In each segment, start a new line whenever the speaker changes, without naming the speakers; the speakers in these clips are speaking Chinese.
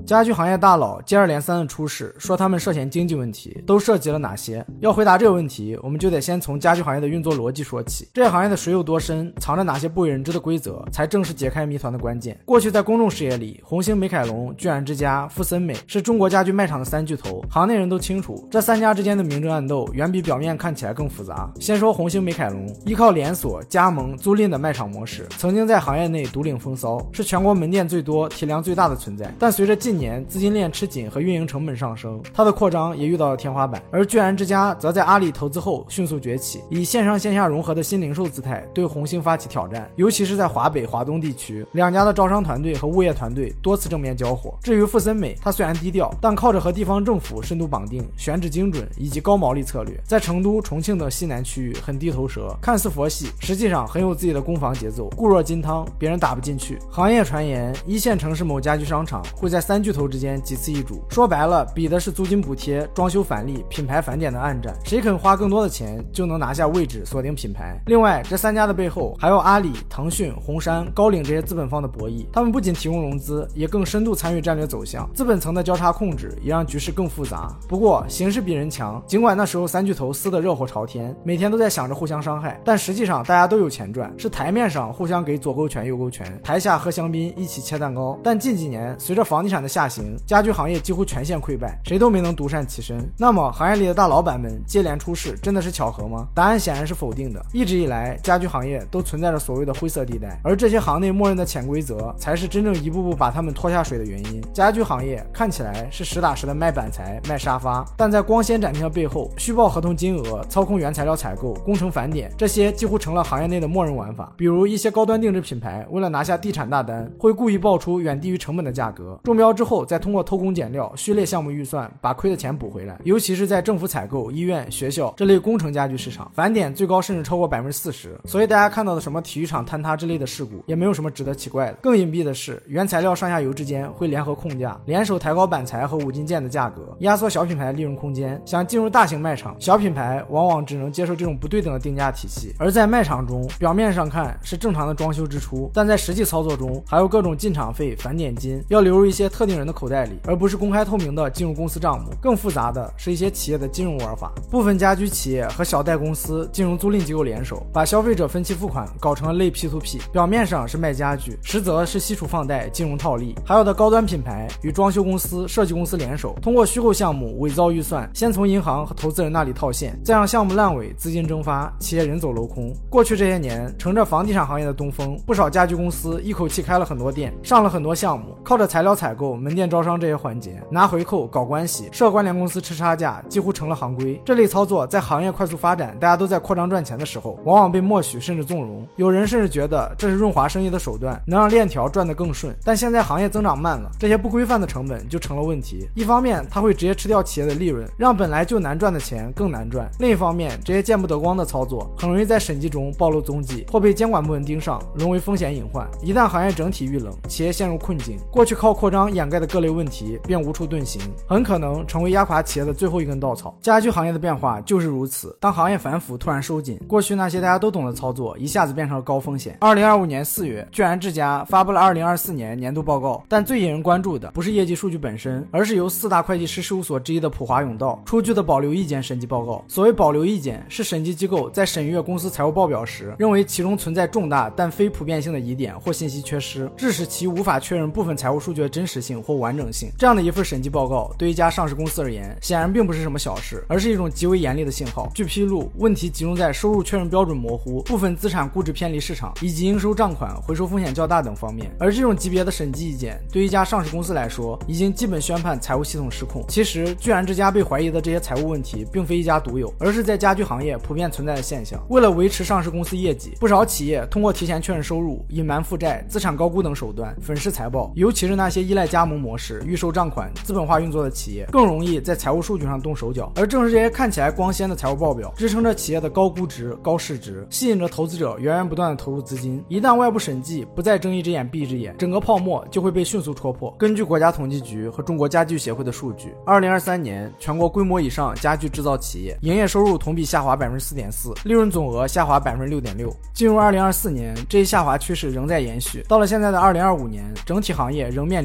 家居行业大佬接二连三的出事，说他们涉嫌经济问题，都涉及了哪些？要回答这个问题，我们就得先从家居行业的运作逻辑说起。这个行业的水有多深，藏着哪些不为人知的规则，才正是解开谜团的关键。过去在公众视野里，红星美凯龙、聚然之家、富森美是中国家居卖场的三巨头，行内人都清楚，这三家之间的明争暗斗远比表面看起来更复杂。先说红星美凯龙，依靠连锁、加盟、租赁的卖场模式，曾经在行业内独领风骚，是全国门店最多、体量最大的存在。但随着近年资金链吃紧和运营成本上升，它的扩张也遇到了天花板。而聚然之家则在阿里投资后迅速崛起，以线上线下融合的新零售姿态对红星发起挑战，尤其是在华北、华东地区，两家的招商团队和物业团队多次正面交火。至于富森美，它虽然低调，但靠着和地方政府深度绑定、选址精准以及高毛利策略，在成都、重庆等西南区域很地头蛇，看似佛系，实际上很有自己的攻防节奏，固若金汤，别人打不进去。行业传言，一线城市某家居商场会在三巨头之间几次易主，说白了，比的是租金补贴、装修返利、品牌返点的暗战，谁肯花更多的钱，就能拿下位置，锁定品牌。另外，这三家的背后还有阿里、腾讯、红杉、高瓴这些资本方的博弈，他们不仅提供融资，也更深度参与战略走向，资本层的交叉控制也让局势更复杂。不过，形势比人强，尽管那时候三巨头撕得热火朝天，每天都在想着互相伤害，但实际上大家都有钱赚，是台面上互相给左勾拳右勾拳，台下喝香槟一起切蛋糕。但近几年随着房地产的下行，家居行业几乎全线溃败，谁都没能独善其身。那么行业里的大老板们接连出事，真的是巧合吗？答案显然是否定的。一直以来，家居行业都存在着所谓的灰色地带，而这些行内默认的潜规则才是真正一步步把他们拖下水的原因。家居行业看起来是实打实的卖板材、卖沙发，但在光鲜展厅的背后，虚报合同金额、操控原材料采购、工程返点，这些几乎成了行业内的默认玩法。比如一些高端定制品牌为了拿下地产大单，会故意报出远低于成本的价格，中标之后再通过偷工减料、序列项目预算把亏的钱补回来。尤其是在政府采购、医院、学校这类工程家居市场，返点最高甚至超过 40%， 所以大家看到的什么体育场坍塌之类的事故也没有什么值得奇怪的。更隐蔽的是，原材料上下游之间会联合控价，联手抬高板材和五金件的价格，压缩小品牌的利润空间。想进入大型卖场，小品牌往往只能接受这种不对等的定价体系。而在卖场中，表面上看是正常的装修支出，但在实际操作中还有各种进场费、返点金要流入一些特定人的口袋里，而不是公开透明的进入公司账目。更复杂的是一些企业的金融玩法，部分家居企业和小贷公司、金融租赁机构联手，把消费者分期付款搞成了类 P2P， 表面上是卖家具，实则是西储放贷、金融套利。还有的高端品牌与装修公司、设计公司联手，通过虚构项目伪造预算，先从银行和投资人那里套现，再让项目烂尾、资金蒸发，企业人走楼空。过去这些年，乘着房地产行业的东风，不少家居公司一口气开了很多店，上了很多项目，靠着材料采购、门店招商这些环节，拿回扣、搞关系、设关联公司吃差价，几乎成了行规。这类操作在行业快速发展、大家都在扩张赚钱的时候，往往被默许甚至纵容。有人甚至觉得这是润滑生意的手段，能让链条转得更顺。但现在行业增长慢了，这些不规范的成本就成了问题。一方面，它会直接吃掉企业的利润，让本来就难赚的钱更难赚；另一方面，这些见不得光的操作很容易在审计中暴露踪迹，或被监管部门盯上，沦为风险隐患。一旦行业整体遇冷，企业陷入困境，过去靠扩张掩盖的各类问题便无处遁形，很可能成为压垮企业的最后一根稻草。家居行业的变化就是如此，当行业反腐突然收紧，过去那些大家都懂的操作一下子变成了高风险。2025年4月，聚然之家发布了2024年年度报告，但最引人关注的不是业绩数据本身，而是由4大会计师事务所之一的普华永道出具的保留意见审计报告。所谓保留意见，是审计机构在审阅公司财务报表时，认为其中存在重大但非普遍性的疑点或信息缺失，致使其无法确认部分财务数据的真实性或完整性。这样的一份审计报告对一家上市公司而言，显然并不是什么小事，而是一种极为严厉的信号。据披露，问题集中在收入确认标准模糊、部分资产估值偏离市场以及应收账款回收风险较大等方面。而这种级别的审计意见对于一家上市公司来说，已经基本宣判财务系统失控。其实聚然之家被怀疑的这些财务问题并非一家独有，而是在家居行业普遍存在的现象。为了维持上市公司业绩，不少企业通过提前确认收入、隐瞒负债、资产高估等手段粉饰财报，尤其是那些依赖加盟模式、预收账款、资本化运作的企业，更容易在财务数据上动手脚。而正是这些看起来光鲜的财务报表，支撑着企业的高估值、高市值，吸引着投资者源源不断的投入资金。一旦外部审计不再睁一只眼闭一只眼，整个泡沫就会被迅速戳破。根据国家统计局和中国家具协会的数据，2023年全国规模以上家具制造企业营业收入同比下滑 4.4%， 利润总额下滑 6.6%。进入2024年，这一下滑趋势仍在延续。到了现在的2025年，整体行业仍面临压力，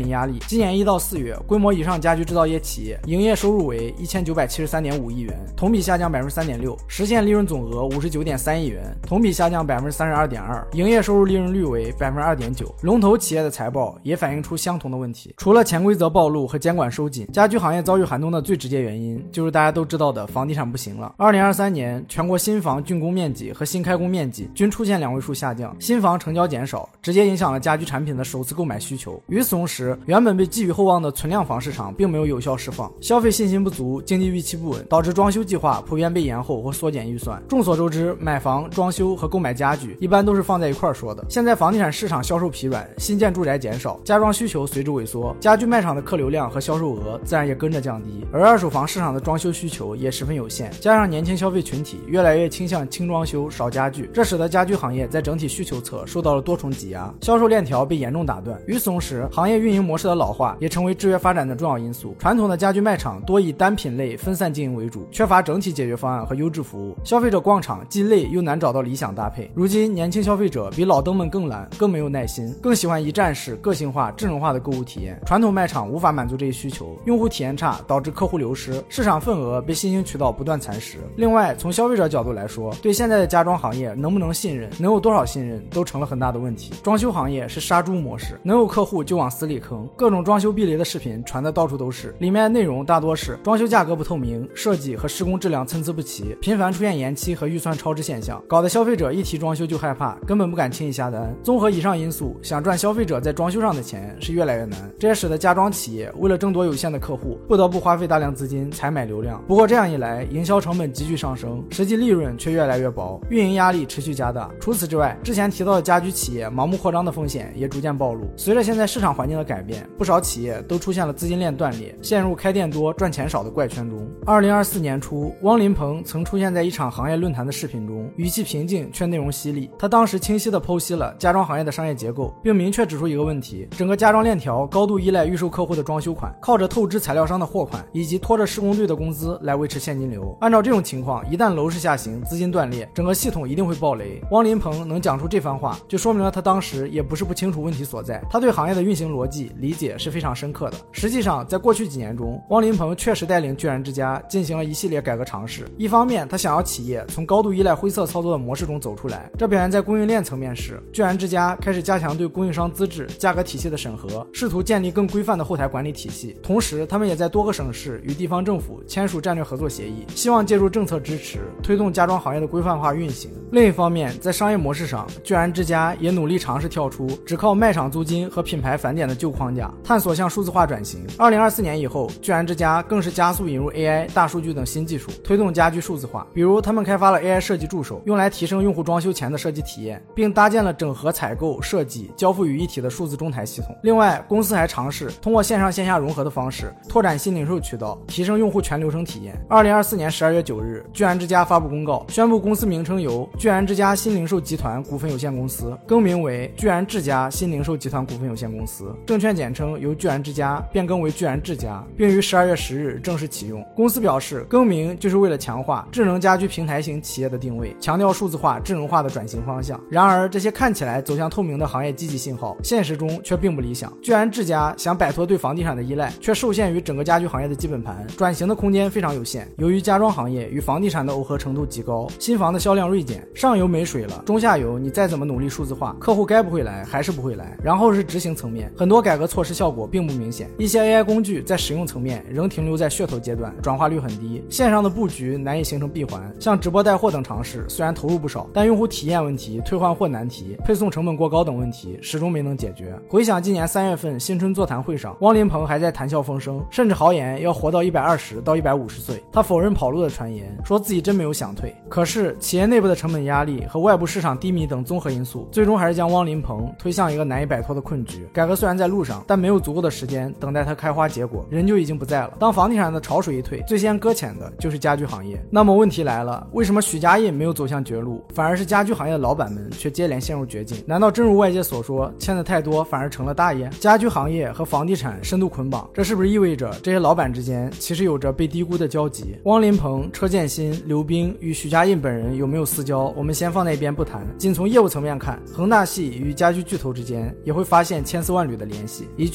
今年1到4月，规模以上家居制造业企业营业收入为1973.5亿元，同比下降 3.6%， 实现利润总额 59.3亿元，同比下降 32.2%， 营业收入利润率为 2.9%。 龙头企业的财报也反映出相同的问题。除了潜规则暴露和监管收紧，家居行业遭遇寒冬的最直接原因就是大家都知道的房地产不行了。2023年全国新房竣工面积和新开工面积均出现2位数下降，新房成交减少，直接影响了家居产品的首次购买需求。与此同时，原本被寄予厚望的存量房市场并没有有效释放，消费信心不足，经济预期不稳，导致装修计划普遍被延后或缩减预算。众所周知，买房、装修和购买家具一般都是放在一块说的。现在房地产市场销售疲软，新建住宅减少，家装需求随之萎缩，家居卖场的客流量和销售额自然也跟着降低，而二手房市场的装修需求也十分有限，加上年轻消费群体越来越倾向轻装修少家具，这使得家居行业在整体需求侧受到了多重挤压，销售链条被严重打断。与此同时，行业运营模式的老化也成为制约发展的重要因素。传统的家居卖场多以单品类分散经营为主，缺乏整体解决方案和优质服务，消费者逛场既累又难找到理想搭配。如今年轻消费者比老登们更懒，更没有耐心，更喜欢一站式、个性化、智能化的购物体验。传统卖场无法满足这一需求，用户体验差，导致客户流失，市场份额被新兴渠道不断蚕食。另外，从消费者角度来说，对现在的家装行业能不能信任，能有多少信任，都成了很大的问题。装修行业是杀猪模式，能有客户就往死里坑，各种装修避雷的视频传得到处都是，里面内容大多是装修价格不透明，设计和施工质量参差不齐，频繁出现延期和预算超支现象，搞得消费者一提装修就害怕，根本不敢轻易下单。综合以上因素，想赚消费者在装修上的钱是越来越难，这也使得家装企业为了争夺有限的客户，不得不花费大量资金采买流量。不过这样一来，营销成本急剧上升，实际利润却越来越薄，运营压力持续加大。除此之外，之前提到的家居企业盲目扩张的风险也逐渐暴露。随着现在市场环境的改变，不少企业都出现了资金链断裂，陷入开店多赚钱少的怪圈中。2024年初，汪林鹏曾出现在一场行业论坛的视频中，语气平静却内容犀利。他当时清晰地剖析了家装行业的商业结构，并明确指出一个问题：整个家装链条高度依赖预售客户的装修款，靠着透支材料商的货款以及拖着施工队的工资来维持现金流。按照这种情况，一旦楼市下行，资金断裂，整个系统一定会爆雷。汪林鹏能讲出这番话，就说明了他当时也不是不清楚问题所在，他对行业的运行逻辑理解是非常深刻的。实际上，在过去几年中，汪林鹏确实带领居然之家进行了一系列改革尝试。一方面，他想要企业从高度依赖灰色操作的模式中走出来，这表现在供应链层面时，居然之家开始加强对供应商资质、价格体系的审核，试图建立更规范的后台管理体系。同时，他们也在多个省市与地方政府签署战略合作协议，希望借助政策支持，推动家装行业的规范化运行。另一方面，在商业模式上，居然之家也努力尝试跳出只靠卖场租金和品牌返点的旧框架，探索向数字化转型。2024年以后，居然之家更是加速引入 AI、大数据等新技术，推动家居数字化。比如，他们开发了 AI 设计助手，用来提升用户装修前的设计体验，并搭建了整合采购、设计、交付于一体的数字中台系统。另外，公司还尝试通过线上线下融合的方式，拓展新零售渠道，提升用户全流程体验。2024年12月9日，居然之家发布公告，宣布公司名称由居然之家新零售集团股份有限公司更名为居然智家新零售集团股份有限公司，证券简称由居然之家变更为居然智家，并于12月10日正式启用。公司表示，更名就是为了强化智能家居平台型企业的定位，强调数字化、智能化的转型方向。然而，这些看起来走向透明的行业积极信号，现实中却并不理想。居然智家想摆脱对房地产的依赖，却受限于整个家居行业的基本盘，转型的空间非常有限。由于家装行业与房地产的耦合程度极高，新房的销量锐减，上游没水了，中下游你再怎么努力数字化，客户该不会来还是不会来。然后是执行层面，很多改革措施效果并不明显，一些 AI 工具在使用层面仍停留在噱头阶段，转化率很低，线上的布局难以形成闭环。像直播带货等尝试虽然投入不少，但用户体验问题、退换货难题、配送成本过高等问题始终没能解决。回想今年3月份新春座谈会上，汪林鹏还在谈笑风生，甚至豪言要活到120到150岁。他否认跑路的传言，说自己真没有想退。可是企业内部的成本压力和外部市场低迷等综合因素，最终还是将汪林鹏推向一个难以摆脱的困局。改革虽然在路上，但没有足够的时间等待它开花结果，人就已经不在了。当房地产的潮水一退，最先搁浅的就是家居行业。那么问题来了，为什么许家印没有走向绝路，反而是家居行业的老板们却接连陷入绝境？难道真如外界所说，欠的太多反而成了大爷？家居行业和房地产深度捆绑，这是不是意味着这些老板之间其实有着被低估的交集？汪林鹏、车建新、刘冰与许家印本人有没有私交，我们先放在一边不谈。仅从业务层面看，恒大系与家居巨头之间也会发现千丝万缕的联系。以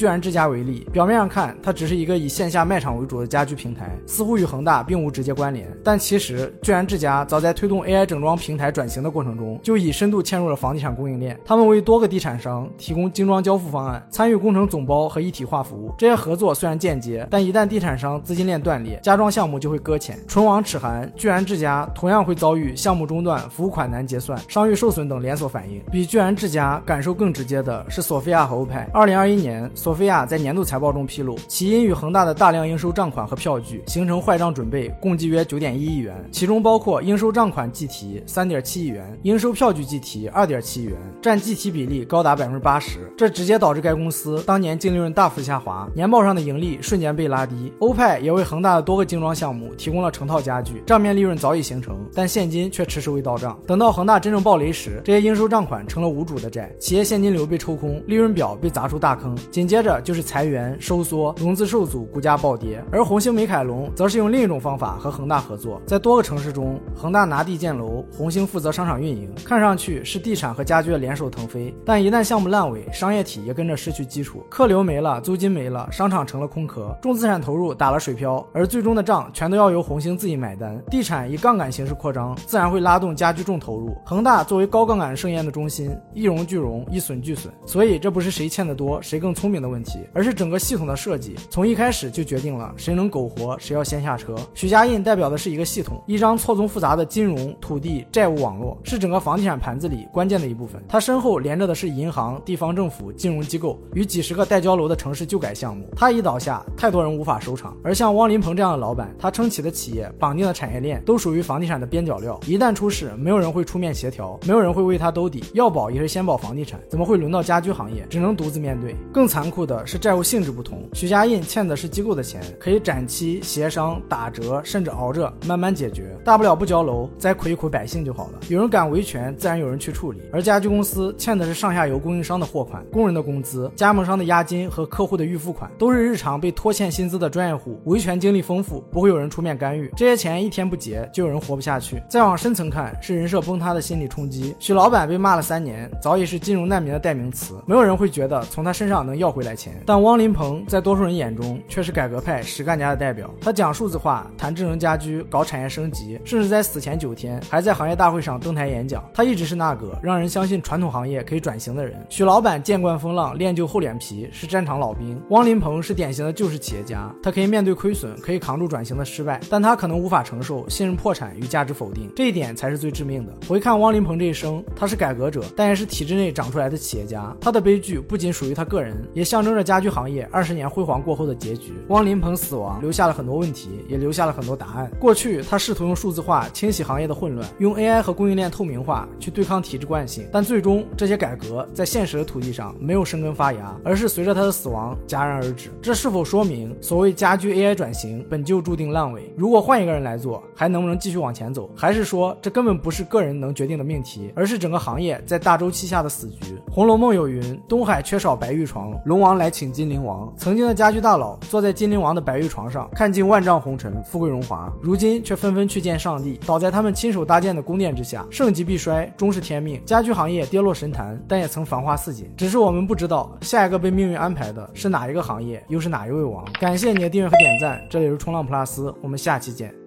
居然之家为例，表面上看它只是一个以线下卖场为主的家居平台，似乎与恒大并无直接关联，但其实居然之家早在推动 AI 整装平台转型的过程中，就已深度嵌入了房地产供应链。他们为多个地产商提供精装交付方案，参与工程总包和一体化服务。这些合作虽然间接，但一旦地产商资金链断裂，家装项目就会搁浅。唇亡齿寒，居然之家同样会遭遇项目中断、服务款难结算、商誉受损等连锁反应。比居然之家感受更直接的是索菲亚和欧派。2021年，索菲亚在年度财报中披露，其因与恒大的大量应收账款和票据形成坏账准备，共计约9.1亿元，其中包括应收账款计提3.7亿元，应收票据计提2.7亿元，占计提比例高达80%。这直接导致该公司当年净利润大幅下滑，年报上的盈利瞬间被拉低。欧派也为恒大的多个精装项目提供了成套家具，账面利润早已形成，但现金却迟迟未到账。等到恒大真正暴雷时，这些应收账款成了无主的债，企业现金流被抽空，利润表被砸出大坑，紧接着就是裁员、收缩、融资受阻、股价暴跌。而红星美凯龙则是用另一种方法和恒大合作，在多个城市中，恒大拿地建楼，红星负责商场运营，看上去是地产和家居的联手腾飞，但一旦项目烂尾，商业体也跟着失去基础，客流没了，租金没了，商场成了空壳，重资产投入打了水漂，而最终的账全都要由红星自己买单。地产以杠杆形式扩张，自然会拉动家居重投入。恒大作为高杠杆盛宴的中心，一荣俱荣，一损俱损，所以这不是谁欠得多谁更聪明的问题，而是整个系统的设计从一开始就决定了谁能苟活谁要先下车。许家印代表的是一个系统，一张错综复杂的金融、土地、债务网络，是整个房地产盘子里关键的一部分。它身后连着的是银行、地方政府、金融机构与几十个待交楼的城市旧改项目。它一倒下，太多人无法收场。而像汪林鹏这样的老板，他撑起的企业、绑定的产业链都属于房地产的边角料，一旦出事，没有人会出面协调，没有人会为他兜底，要保也是先保房地产，怎么会轮到家居行业，只能独自面对。更残酷的是债务性质不同，许家印欠的是机构的钱，可以展期、协商、打折，甚至熬着慢慢解决，大不了不交楼，再苦一苦百姓就好了。有人敢维权，自然有人去处理。而家居公司欠的是上下游供应商的货款、工人的工资、加盟商的押金和客户的预付款，都是日常被拖欠薪资的专业户，维权经历丰富，不会有人出面干预。这些钱一天不结，就有人活不下去。再往深层看，是人设崩塌的心理冲击。许老板被骂了3年，早已是金融难民的代名词，没有人会觉得从他身上能要回来钱。但汪林鹏在多数人眼中却是改革派实干家的代表，他讲数字化，谈智能家居，搞产业升级，甚至在死前9天还在行业大会上登台演讲。他一直是那个让人相信传统行业可以转型的人。许老板见惯风浪，练就厚脸皮，是战场老兵。汪林鹏是典型的旧式企业家，他可以面对亏损，可以扛住转型的失败，但他可能无法承受信任破产与价值否定，这一点才是最致命的。回看汪林鹏这一生，他是改革者，但也是体制内长出来的企业家。他的悲剧不仅属于他个人，也象征着家居行业20年辉煌过后的结局。汪林鹏死亡留下了很多问题，也留下了很多答案。过去他试图用数字化清洗行业的混乱，用 AI 和供应链透明化去对抗体制惯性，但最终这些改革在现实的土地上没有生根发芽，而是随着他的死亡戛然而止。这是否说明所谓家居 AI 转型本就注定烂尾？如果换一个人来做，还能不能继续往前走？还是说这根本不是个人能决定的命题，而是整个行业在大周期下的死局？红楼梦有云，东海缺少白玉床，龙王来请金陵王。曾经的家居大佬坐在金陵王的白玉床上，看尽万丈红尘，富贵荣华，如今却纷纷去见上帝，倒在他们亲手搭建的宫殿之下。盛极必衰，终是天命。家居行业跌落神坛，但也曾繁花似锦，只是我们不知道下一个被命运安排的是哪一个行业，又是哪一位王。感谢你的订阅和点赞，这里是冲浪普拉斯，我们下期见。